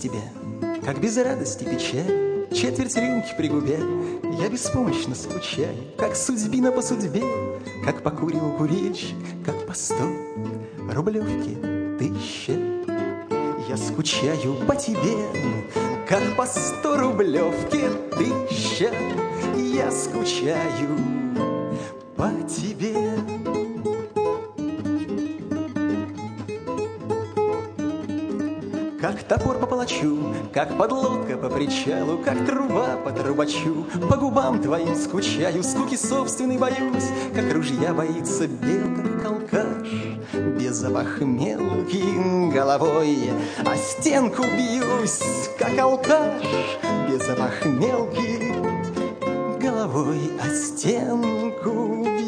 тебя, как без радости печаль, четверть рюмки при губе, я беспомощно скучаю, как судьбина по судьбе, как покуривал курильщик, как по 100 рублевки 1000. Я скучаю по тебе, как по 100 рублевки 1000. Я скучаю по тебе. Как топор по палачу, как подлодка по причалу, как труба по трубачу, по губам твоим скучаю, скуки собственной боюсь, как ружья боится белка, как алкаш, без опохмелки головой, а стенку бьюсь, как алкаш, без опохмелки головой, а стенку бьюсь.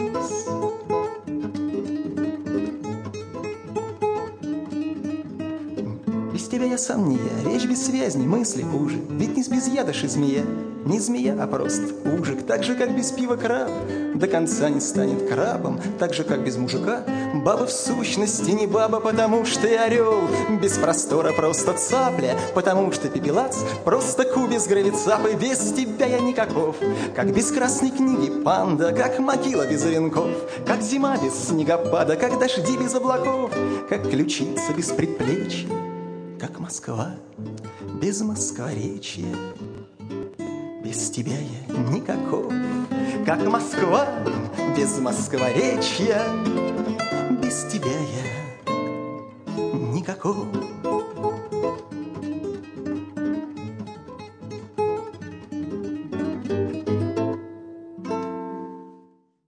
Без тебя я сам не я, речь бессвязни, мысли хуже. Ведь не без яда и змея, не змея, а просто ужик. Так же, как без пива краб до конца не станет крабом, так же, как без мужика баба в сущности не баба, потому что и орел без простора просто цапля, потому что пепелац просто кубис гравицапы. Без тебя я никаков, как без красной книги панда, как могила без венков, как зима без снегопада, как дожди без облаков, как ключица без предплечья, как Москва без москворечья. Без тебя я никаков, как Москва без москворечья. Без тебя я никаков.